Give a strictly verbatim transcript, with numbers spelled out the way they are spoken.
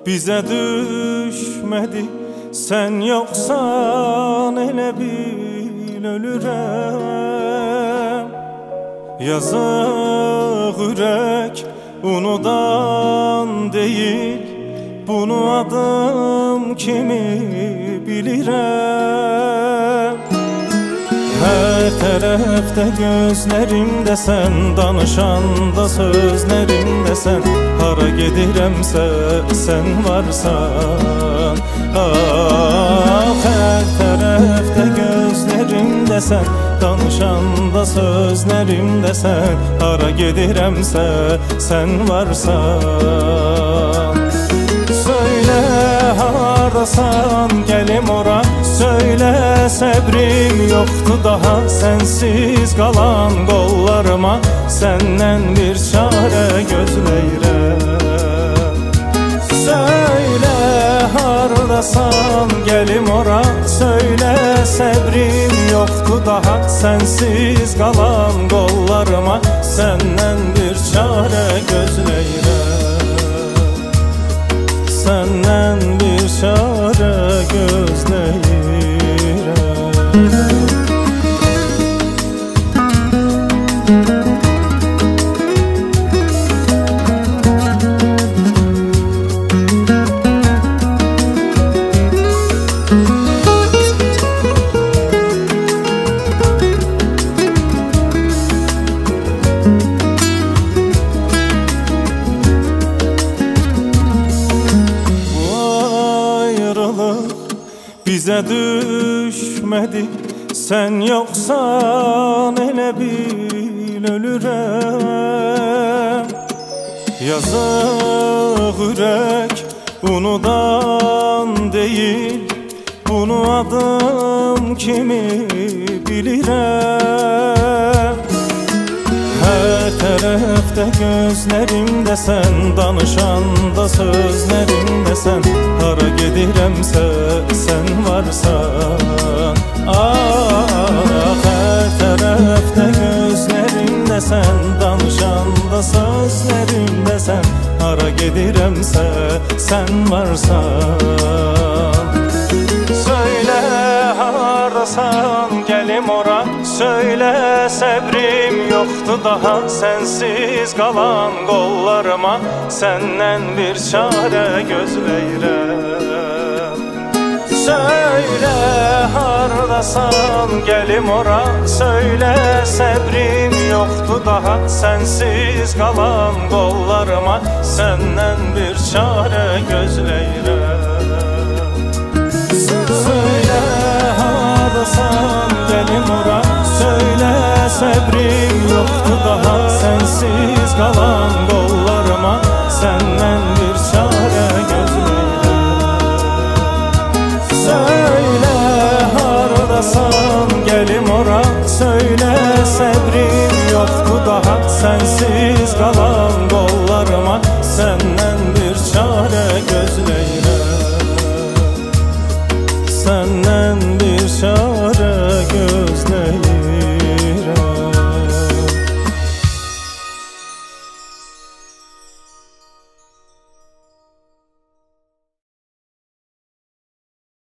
Bize düşmedi sen yoksan, elə bil ölürəm. Yazıq ürək unudan deyil, bunu adım kimi bilirəm. Hər tərəfdə gözlərimdə sən, danışanda sözlərimdə sən, hara gedirəmsə sən varsan. Ah, hər tərəfdə gözlərimdə sən, danışanda sözlərimdə sən, hara gedirəmsə sən varsan. Söylə hardasan, gəlim ora, söylə səbrim yoxdur daha, sənsiz qalan qollarıma səndən bir çarə gözləyirəm. Söylə hardasan, gəlim ora, söylə səbrim yoxdur daha, sənsiz qalan qollarıma səndən bir çarə gözləyirəm. Səndən bir çarə gözləyirəm. Bizə düşmədi sən yoksan, elə bil ölürəm. Yazıq ürək unudan deyil, bunu adım kimi bilirəm. Hər tərəfdə gözlərimdə sən, danışanda sözlərimdə sən, hara gedirəmsə sən varsan. Ah, hər tərəfdə gözlərimdə sən, danışanda sözlərimdə sən, hara gedirəmsə sən varsan. Söylə hardasan, gəlim ora, söylə səbrim yoxdur daha, sənsiz qalan qollarıma səndən bir çarə gözləyirəm. Söylə hardasan, gəlim ora, söylə səbrim yoxdur daha, sənsiz qalan qollarıma səndən bir çarə gözləyirəm. Söylə hardasan, gəlim ora, söylə səbrim yoxdur daha, sənsiz qalan qollarıma səndən bir çarə gözləyirəm. Söylə hardasan, gəlim ora, söylə səbrim yoxdur daha, sənsiz qalan qollarıma səndən